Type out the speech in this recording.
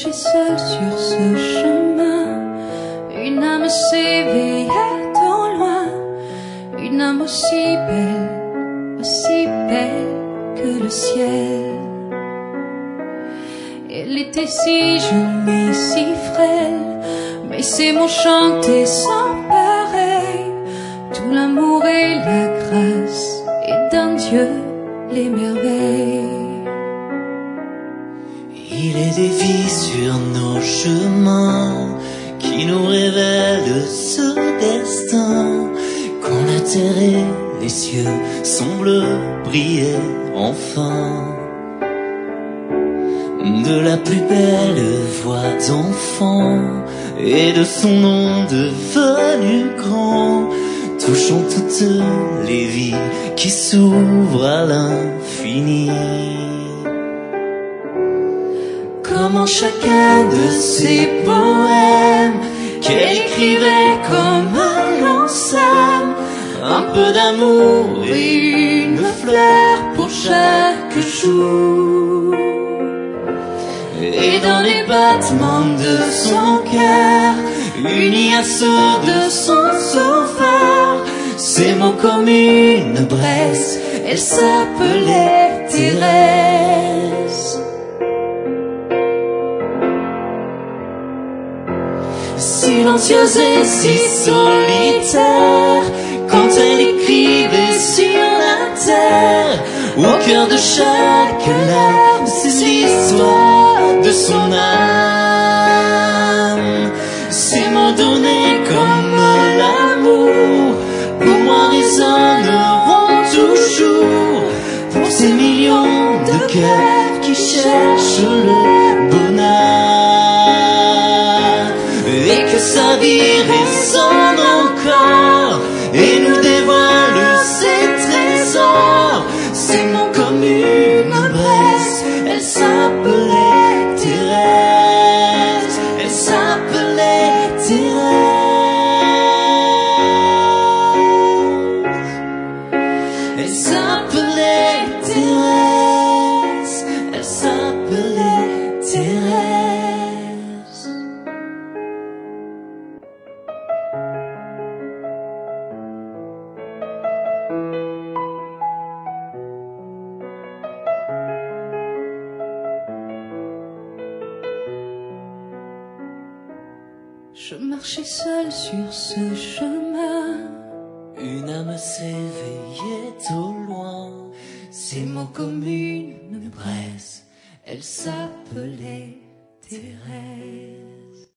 marchais seule sur ce chemin, une âme s'éveillait au loin, une âme aussi belle que le ciel. Elle était si jolie, si frêle, mais ses mots chantaient sans pareil, tout l'amour et la grâce, et d'un Dieu les merveilles. Il est des vies sur nos chemins qui nous révèlent ce destin, quand la terre et les cieux semblent briller enfin. De la plus belle voix d'enfant et de son nom devenu grand, touchons toutes les vies qui s'ouvrent à l'infini. Comme en chacun de ses poèmes qu'elle écrivait comme un lance-âme, un peu d'amour et une fleur pour chaque jour. Et dans les battements de son cœur, unis à ceux de son sauveur, ses mots comme une braise, elle s'appelait Thérèse. Silencieuse et si solitaire, quand elle écrivait sur la terre, au cœur de chaque larme, c'est l'histoire de son âme. Ces mots donnés comme l'amour, pour moi résonneront toujours, pour ces millions de cœurs qui cherchent le bonheur. Et que sa vie résonne encore et nous dévoile ses trésors. Ces mots comme une braise, elle s'appelait Thérèse, elle s'appelait Thérèse, elle s'appelait Thérèse, elle s'appelait Thérèse. Je marchais seule sur ce chemin, Une âme s'éveillait au loin, ses mots comme une braise, elle s'appelait Thérèse.